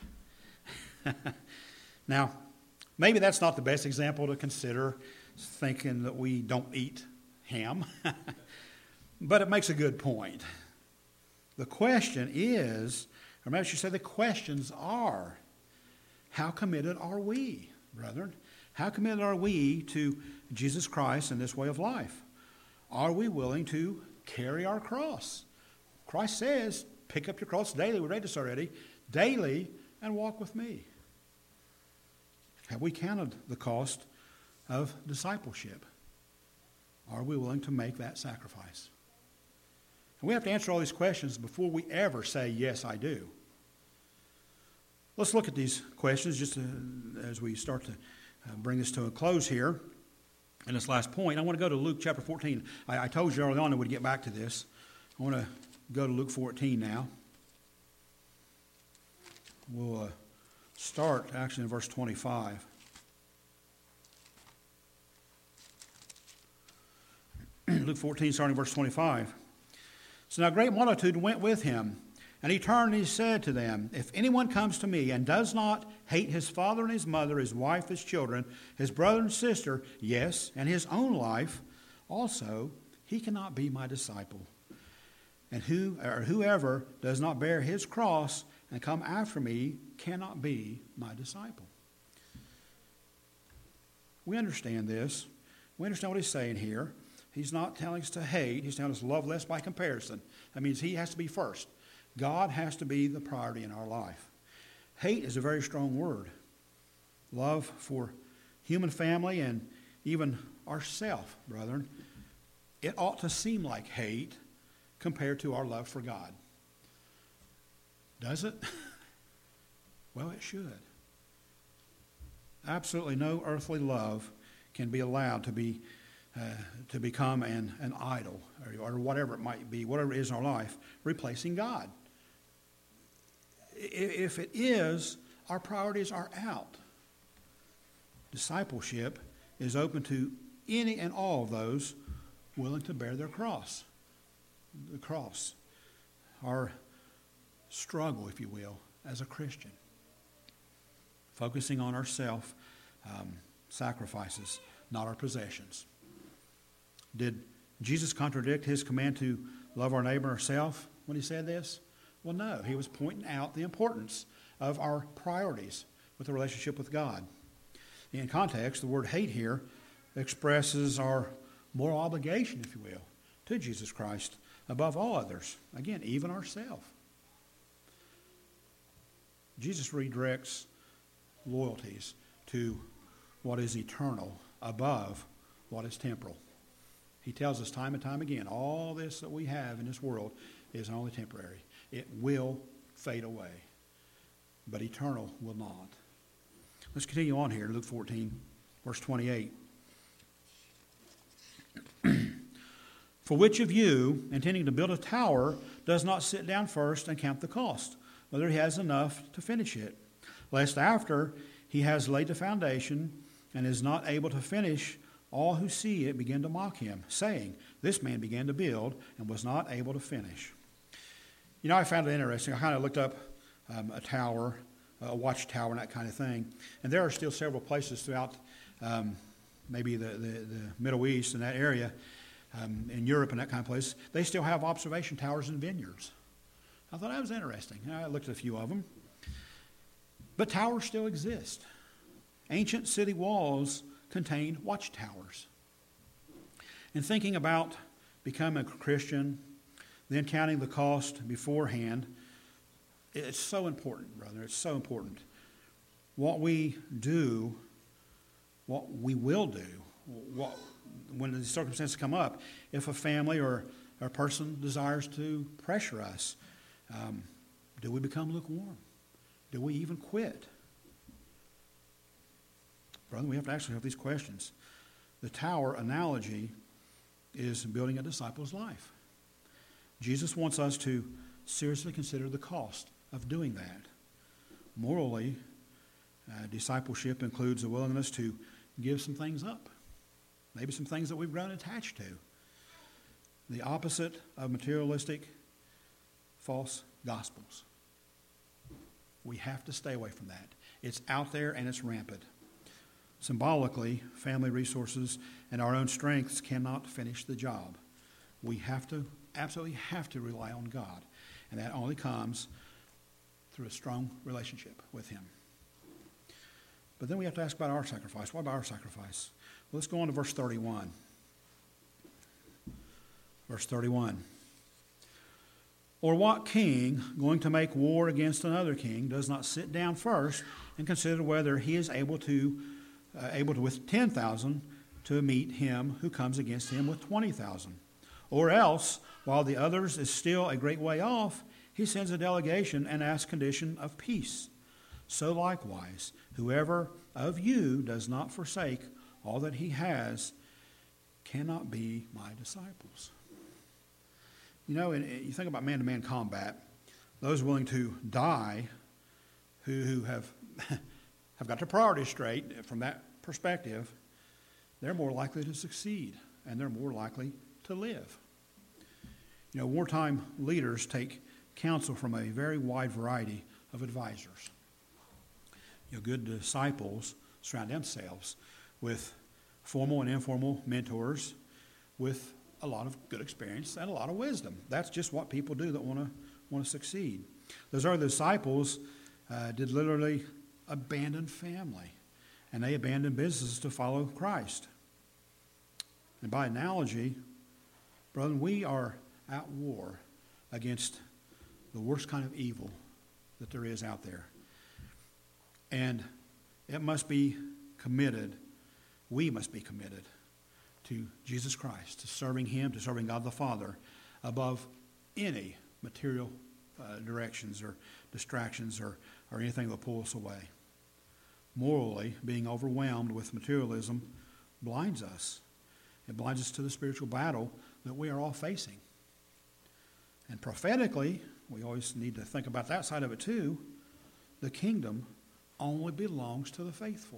Now, maybe that's not the best example to consider, thinking that we don't eat ham. But it makes a good point. The question is, or maybe I should say the questions are, how committed are we, brethren? How committed are we to Jesus Christ and this way of life? Are we willing to carry our cross? Christ says, pick up your cross daily. We read this already. Daily, and walk with me. Have we counted the cost of discipleship? Are we willing to make that sacrifice? And we have to answer all these questions before we ever say, yes, I do. Let's look at these questions just to, as we start to uh, bring this to a close here. And this last point, I want to go to Luke chapter fourteen. I, I told you early on that we'd get back to this. I want to go to Luke fourteen now. We'll uh, start actually in verse twenty-five. Luke fourteen, starting in verse twenty-five. So now a great multitude went with him, and he turned and he said to them, "If anyone comes to me and does not hate his father and his mother, his wife, his children, his brother and sister, yes, and his own life, also he cannot be my disciple. And who or whoever does not bear his cross and come after me cannot be my disciple." We understand this. We understand what he's saying here. He's not telling us to hate. He's telling us love less by comparison. That means he has to be first. God has to be the priority in our life. Hate is a very strong word. Love for human family and even ourself, brethren. It ought to seem like hate compared to our love for God. Does it? Well, it should. Absolutely no earthly love can be allowed to be uh, to become an, an idol or, or whatever it might be, whatever it is in our life, replacing God. If it is, our priorities are out. Discipleship is open to any and all of those willing to bear their cross. The cross. Our struggle, if you will, as a Christian. Focusing on ourself um, sacrifices, not our possessions. Did Jesus contradict his command to love our neighbor ourselves when he said this? Well, no. He was pointing out the importance of our priorities with the relationship with God. In context, the word hate here expresses our moral obligation, if you will, to Jesus Christ above all others. Again, even ourselves. Jesus redirects loyalties to what is eternal above what is temporal. He tells us time and time again, all this that we have in this world is only temporary. It will fade away, but eternal will not. Let's continue on here, Luke fourteen, verse twenty-eight. "For which of you, intending to build a tower, does not sit down first and count the cost, whether he has enough to finish it, lest after he has laid the foundation and is not able to finish, all who see it begin to mock him, saying, 'This man began to build and was not able to finish.'" You know, I found it interesting. I kind of looked up um, a tower, a watchtower, and that kind of thing. And there are still several places throughout um, maybe the, the, the Middle East and that area, um, in Europe and that kind of place, they still have observation towers and vineyards. I thought that was interesting. I looked at a few of them. But towers still exist. Ancient city walls contained watchtowers. And thinking about becoming a Christian, then counting the cost beforehand, it's so important, brother. It's so important. What we do, what we will do, what, when the circumstances come up, if a family or, or a person desires to pressure us, um, do we become lukewarm? Do we even quit? Brother, we have to actually have these questions. The tower analogy is building a disciple's life. Jesus wants us to seriously consider the cost of doing that. Morally, uh, discipleship includes a willingness to give some things up, maybe some things that we've grown attached to. The opposite of materialistic false gospels. We have to stay away from that. It's out there and it's rampant. Symbolically, family resources and our own strengths cannot finish the job. We have to, absolutely have to rely on God. And that only comes through a strong relationship with Him. But then we have to ask about our sacrifice. What about our sacrifice? Well, let's go on to verse thirty-one. Verse thirty-one. Or what king, going to make war against another king, does not sit down first and consider whether he is able to, uh, able to with ten thousand to meet him who comes against him with twenty thousand? Or else, while the others is still a great way off, he sends a delegation and asks condition of peace. So likewise, whoever of you does not forsake all that he has cannot be my disciples. You know, and you think about man-to-man combat, those willing to die who, who have, have got their priorities straight from that perspective, they're more likely to succeed and they're more likely to live. You know, wartime leaders take counsel from a very wide variety of advisors. You know, good disciples surround themselves with formal and informal mentors with a lot of good experience and a lot of wisdom. That's just what people do that want to want to succeed. Those other disciples uh, did literally abandon family, and they abandoned businesses to follow Christ. And by analogy, brethren, we are at war against the worst kind of evil that there is out there. And it must be committed, we must be committed to Jesus Christ, to serving Him, to serving God the Father, above any material uh, directions or distractions or, or anything that will pull us away. Morally, being overwhelmed with materialism blinds us. It blinds us to the spiritual battle that we are all facing. And prophetically, we always need to think about that side of it too. The kingdom only belongs to the faithful.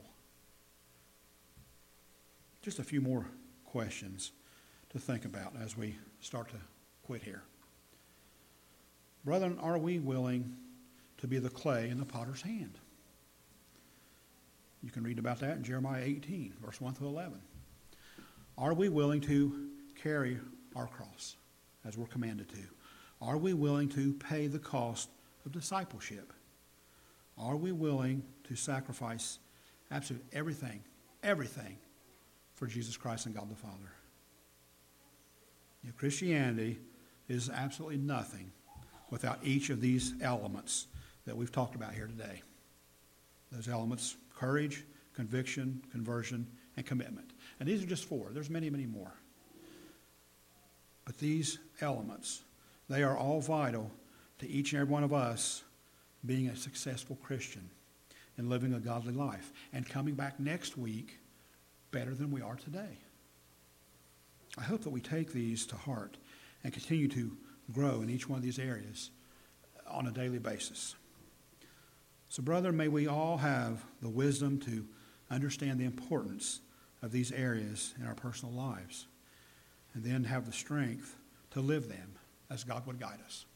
Just a few more questions to think about as we start to quit here. Brethren, are we willing to be the clay in the potter's hand? You can read about that in Jeremiah eighteen, verse one through eleven. Are we willing to carry our cross as we're commanded to? Are we willing to pay the cost of discipleship? Are we willing to sacrifice absolutely everything, everything for Jesus Christ and God the Father? You know, Christianity is absolutely nothing without each of these elements that we've talked about here today. Those elements: courage, conviction, conversion, and commitment. And these are just four. There's many, many more. But these elements, they are all vital to each and every one of us being a successful Christian and living a godly life and coming back next week better than we are today. I hope that we take these to heart and continue to grow in each one of these areas on a daily basis. So, brother, may we all have the wisdom to understand the importance of these areas in our personal lives and then have the strength to live them as God would guide us.